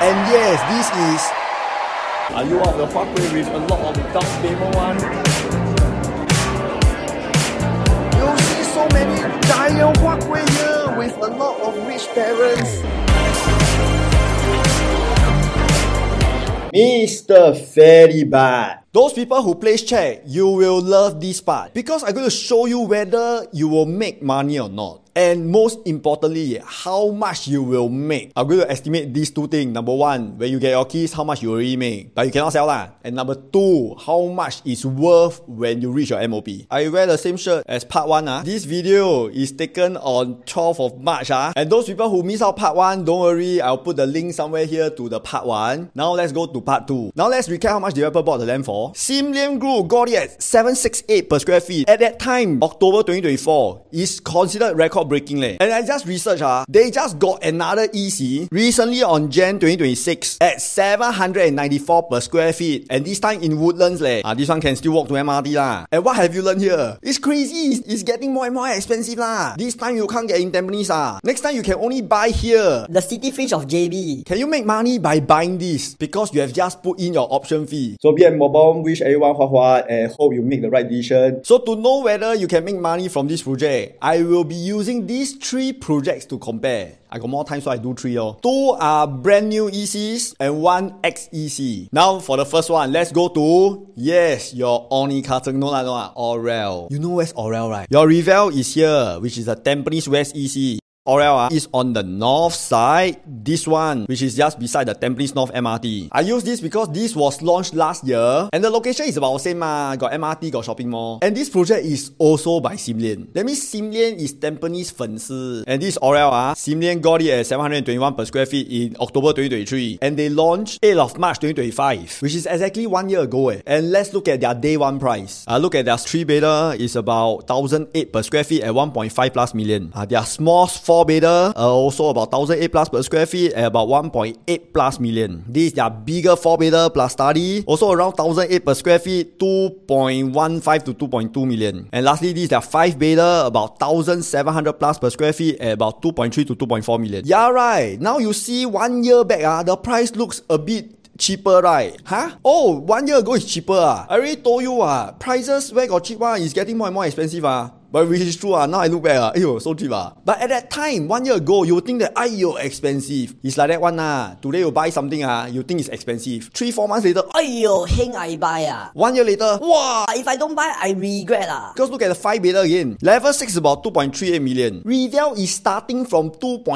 And yes, this is are you out the Huawei with a lot of dark demo one? You see so many giant Huawei here with a lot of rich parents. Mr. Very Bad. Those people who place check, you will love this part because I'm going to show you whether you will make money or not. And most importantly, how much you will make. I'm going to estimate these two things. Number one, when you get your keys, how much you already make. But you cannot sell lah. And number two, how much is worth when you reach your MOP. I wear the same shirt as part 1. This video is taken on 12th of March. And those people who miss out part 1, don't worry. I'll put the link somewhere here to the part 1. Now let's go to part 2. Now let's recap how much developer bought the land for. Sim Lim Group got it at 768 per square feet. At that time, October 2024, is considered record breaking leh. And I just researched they just got another EC recently on Jan 2026 at 794 per square feet, and this time in Woodlands leh. This one can still walk to MRT lah. And what have you learned here? It's crazy. It's getting more and more expensive lah. This time you can't get in Tampines Next time you can only buy here. The City Fringe of JB. Can you make money by buying this? Because you have just put in your option fee. So BM Mobile wish everyone hua and hope you make the right decision. So to know whether you can make money from this project, I will be using these 3 projects to compare. I got more time, so I do 3. 2 are brand new ECs and 1 XEC. Now for the first one, let's go to, yes, your Oni Kateng, no Aurel. You know where's Aurel, right? Your Revel is here, which is the Tampines West EC. Aurel is on the north side. This one, which is just beside the Tampines North MRT. I use this because this was launched last year and the location is about the same got MRT, got shopping mall. And this project is also by Sim Lian. That means Sim Lian is Tampines 粉丝. And this Aurel, Sim Lian got it at 721 per square feet in October 2023. And they launched 8th of March 2025, which is exactly 1 year ago. And let's look at their day 1 price. Look at their 3-bedder is about 1,008 per square feet at 1.5 plus million. Their small 4-bedder also about 1,008 plus per square feet at about 1.8 plus million. This is their bigger 4-bedder plus study, also around 1,008 per square feet, 2.15 to 2.2 million. And lastly, this is their 5-bedder, about 1,700 plus per square feet at about 2.3 to 2.4 million. Yeah, right. Now you see 1 year back, the price looks a bit cheaper, right? Oh, 1 year ago is cheaper. I already told you, prices where got cheap one is getting more and more expensive. But which is true, now I look back, so cheap. But at that time, 1 year ago, you would think that, expensive. It's like that one. Today you buy something, you think it's expensive. 3-4 months later, heng I buy 1 year later, wow! If I don't buy, I regret Because look at the 5-bedder again. Level 6 is about 2.38 million. Revel is starting from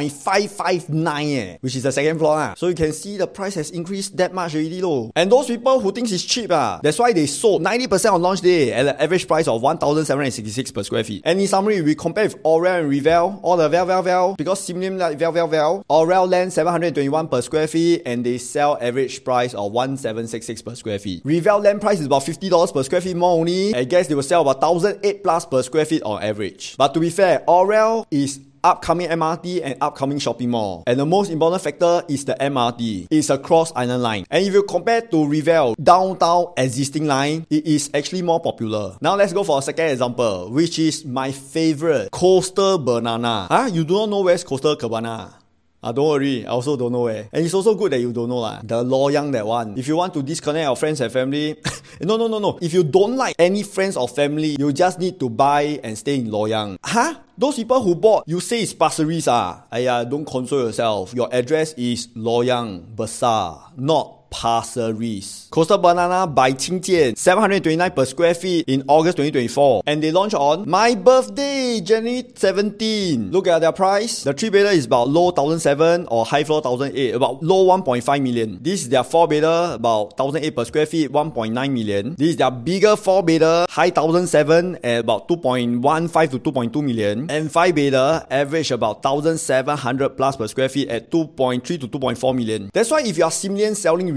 2.559, which is the second floor. So you can see the price has increased that much already though. And those people who think it's cheap, that's why they sold 90% on launch day at an average price of 1,766 per square feet. And in summary, we compare with Aurel and Revel, all the Vel, because Sim Lim like Vel. Aurel land 721 per square feet and they sell average price of 1,766 per square feet. Revel land price is about $50 per square feet more only. I guess they will sell about 1,008 plus per square feet on average. But to be fair, Aurel is upcoming MRT and upcoming shopping mall. And the most important factor is the MRT. It's a cross island line. And if you compare to Revel, downtown existing line, it is actually more popular. Now let's go for a second example, which is my favorite, Coastal Banana. You do not know where's Coastal Cabana? Don't worry, I also don't know where. And it's also good that you don't know the Loyang that one. If you want to disconnect your friends and family, no. If you don't like any friends or family, you just need to buy and stay in Loyang. Those people who bought, you say it's Pasir Ris don't console yourself. Your address is Loyang Besar, not Pasir Ris. Coastal Banana by Qing Jian, 729 per square feet in August 2024. And they launch on my birthday, January 17. Look at their price. The 3-bedder is about low 1,007 or high floor 1,008, about low 1.5 million. This is their 4-bedder, about 1,008 per square feet, 1.9 million. This is their bigger 4-bedder, high 1,007 at about 2.15 to 2.2 million. And 5-bedder, average about 1,700 plus per square feet at 2.3 to 2.4 million. That's why if you are Sim Lian selling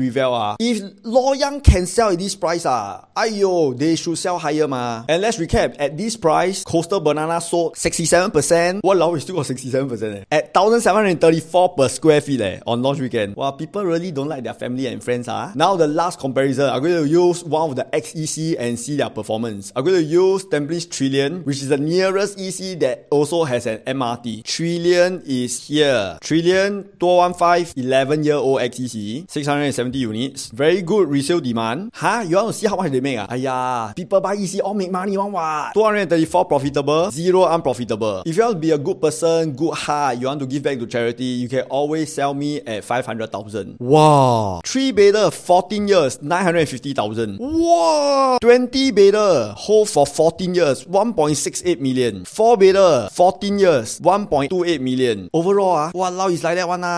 Revell if Loyang can sell at this price ayo, they should sell higher ma. And let's recap, at this price, Coastal Banana sold 67%. Walao, we still got 67% at 1,734 per square feet on launch weekend. Wow, people really don't like their family and friends. Now the last comparison, I'm going to use one of the XEC and see their performance. I'm going to use Tampines Trillion, which is the nearest EC that also has an MRT. Trillion is here. Trillion 215 11-year-old XEC, 670 units. Very good resale demand. You want to see how much they make? Aiya, people buy EC all make money one what? 234 profitable, 0 unprofitable. If you want to be a good person, good heart, you want to give back to charity, you can always sell me at 500,000. Wow. 3 bedder, 14 years, 950,000. Wow. 20 bedder, hold for 14 years, 1.68 million. 4 bedder, 14 years, 1.28 million. Overall, walao, is like that one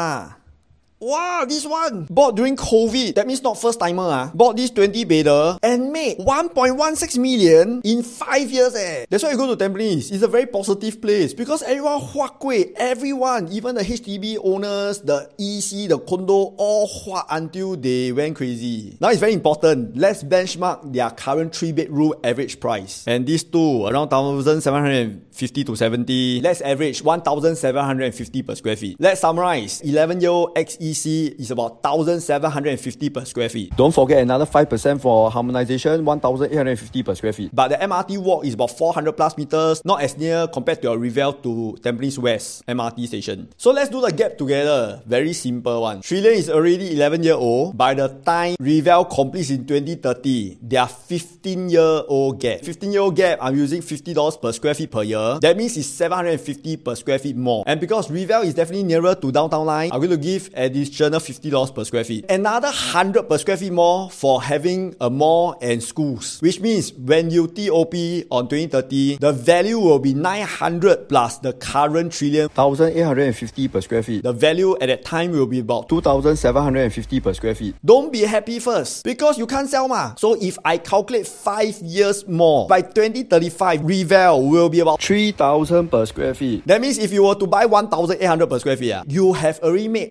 Wow, this one bought during COVID. That means not first timer Bought this 20 bedder and made 1.16 million in 5 years That's why you go to Tampines. It's a very positive place because everyone huat kueh. Everyone, even the HDB owners, the EC, the condo, all huat until they went crazy. Now it's very important. Let's benchmark their current 3-bedroom average price. And these two, around 1,750 to 70. Let's average 1,750 per square feet. Let's summarize. 11-year-old XEC is about 1,750 per square feet. Don't forget another 5% for harmonization, 1,850 per square feet. But the MRT walk is about 400 plus meters, not as near compared to your Revell to Tampines West MRT station. So let's do the gap together. Very simple one. Trillion is already 11-year-old. By the time Revell completes in 2030, they are 15-year-old gap. 15-year-old gap, I'm using $50 per square feet per year. That means it's 750 per square feet more. And because Revell is definitely nearer to downtown line, I'm going to give additional $50 per square feet. Another 100 per square feet more for having a mall and schools. Which means when you TOP on 2030, the value will be 900 plus the current Trillion, 1,850 per square feet. The value at that time will be about 2,750 per square feet. Don't be happy first because you can't sell So if I calculate 5 years more, by 2035, Revell will be about 3,000 per square feet. That means if you were to buy 1,800 per square feet, you have already made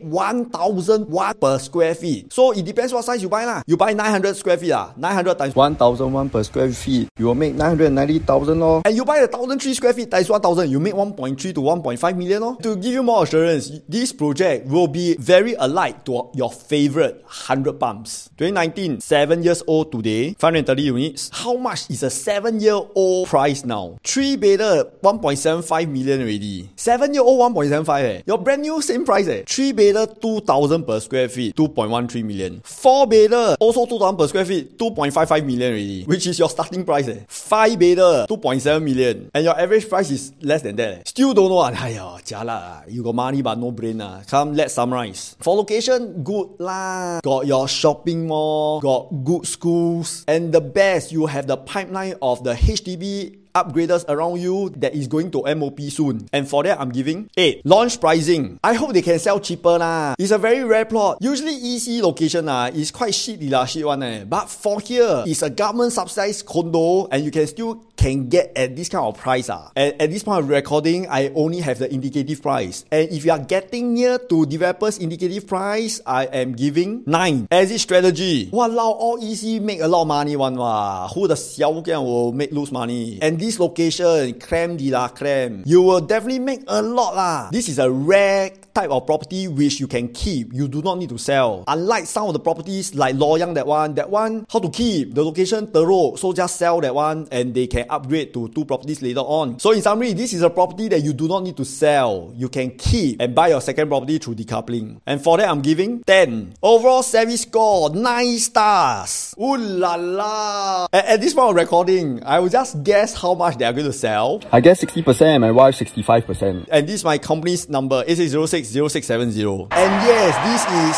1,001 per square feet. So it depends what size you buy You buy 900 square feet 900 times 1,001 per square feet, you will make 990,000 lor. And you buy the 1,003 square feet times 1,000, you make 1.3 to 1.5 million lor. To give you more assurance, this project will be very alike to your favorite 100 pumps. 2019, 7 years old today, 530 units. How much is a 7-year-old price now? 3 bedder, 1.75 million already. 7-year-old 1.75 Your brand new same price 3 bedder, 2,000 per square feet, 2.13 million. 4 bedder, also 2,000 per square feet, 2.55 million already, which is your starting price 5 bedder, 2.7 million. And your average price is less than that Still don't know jialat you got money but no brain Come, let's summarize. For location, good Got your shopping mall, got good schools, and the best, you have the pipeline of the HDB upgraders around you that is going to MOP soon. And for that, I'm giving 8. Launch pricing. I hope they can sell cheaper It's a very rare plot. Usually EC location is quite shit one But for here, it's a government subsidized condo and you can get at this kind of price And at this point of recording, I only have the indicative price. And if you are getting near to developers indicative price, I am giving 9. Exit strategy. Walao, all EC make a lot of money one Who the xiao gian will make lose money. And this location, creme de la creme, you will definitely make a lot This is a rare type of property which you can keep. You do not need to sell. Unlike some of the properties like Loyang, that one, how to keep? The location teruk, so just sell that one and they can upgrade to 2 properties later on. So in summary, this is a property that you do not need to sell. You can keep and buy your second property through decoupling. And for that, I'm giving 10. Overall service score, 9 stars. Ooh la la. At this point of recording, I will just guess how much they are going to sell. I guess 60% and my wife 65%. And this is my company's number, 86060670. And yes, this is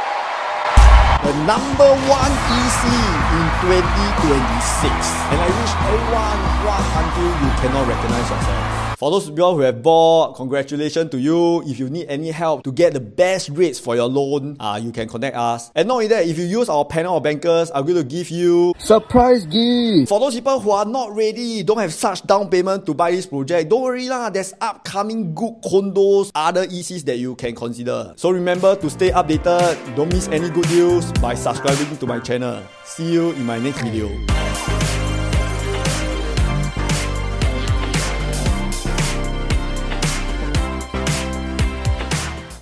the number 1 EC in 2026. And I wish everyone until you cannot recognize yourself. For those people who have bought, congratulations to you. If you need any help to get the best rates for your loan, you can contact us. And not only that, if you use our panel of bankers, I'm going to give you surprise gift. For those people who are not ready, don't have such down payment to buy this project, don't worry lah. There's upcoming good condos, other ECs that you can consider. So remember to stay updated. Don't miss any good news by subscribing to my channel. See you in my next video.